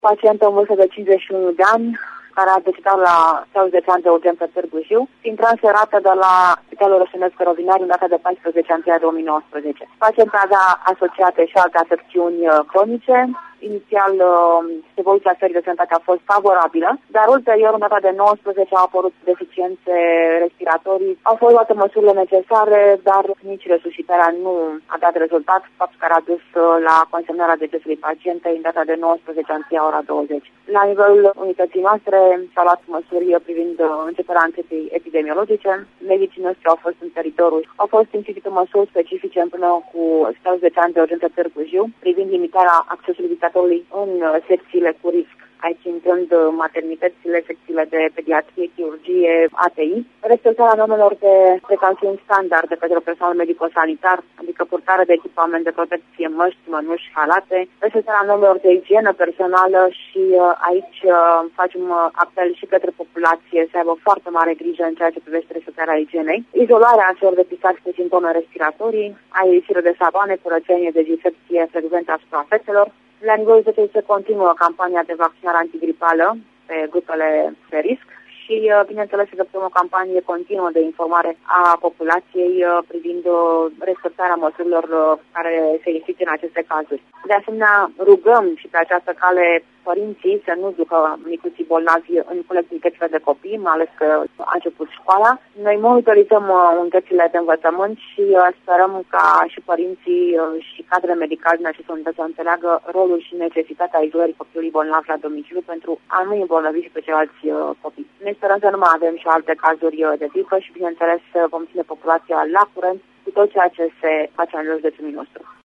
Pacientă în vârstă de 51 de ani, care a decedat la Spitalul Județean de Urgență Târgu Jiu, fiind transferată de la Spitalul Rășănesc Rovinari în data de 14 ianuarie 2019. Pacienta avea asociate și alte afecțiuni cronice. Inițial, evoluția stării de sănătate a fost favorabilă, dar ulterior, în data de 19, au apărut deficiențe respiratorii. Au fost luate măsurile necesare, dar nici resuscitarea nu a dat rezultat, fapt care a dus la consemnarea decesului pacientei în data de 19 ianuarie, ora 20. La nivelul unității noastre s-au luat măsuri privind începerea anchetei epidemiologice. Medicii noștri au fost în teritoriu. Au fost instituite măsuri specifice împreună cu Spitalul Județean de Urgență Târgu Jiu, privind limitarea accesului în secțiile cu risc, aici intrând maternitățile, secțiile de pediatrie, chirurgie, ATI, respectarea normelor de precauțiuni standard de către personal medico-sanitar, adică purtarea de echipament de protecție, măști, mănuși, halate, respectarea normelor de igienă personală și aici facem apel și către populație să aibă foarte mare grijă în ceea ce privește respectarea igienei, izolarea celor depistați de simptome respiratorii, aerisire de savoane, curățenie, dezinfecție frecventă asupra fețelor. La nivelul județului se continuă campania de vaccinare antigripală pe grupele de risc și, bineînțeles, efectuăm o campanie continuă de informare a populației privind respectarea măsurilor care se instituie în aceste cazuri. De asemenea, rugăm și pe această cale părinții să nu ducă micuții bolnavi în colectivitățile de copii, mai ales că a început școala. Noi monitorizăm unitățile de învățământ și sperăm ca și părinții și cadrele medicale din aceste unități să înțeleagă rolul și necesitatea izolării copilului bolnav la domiciliu pentru a nu îmbolnăvi și pe ceilalți copii. Ne sperăm să nu mai avem și alte cazuri de gripă și, bineînțeles, vom ține populația la curent cu tot ceea ce se face în județul nostru.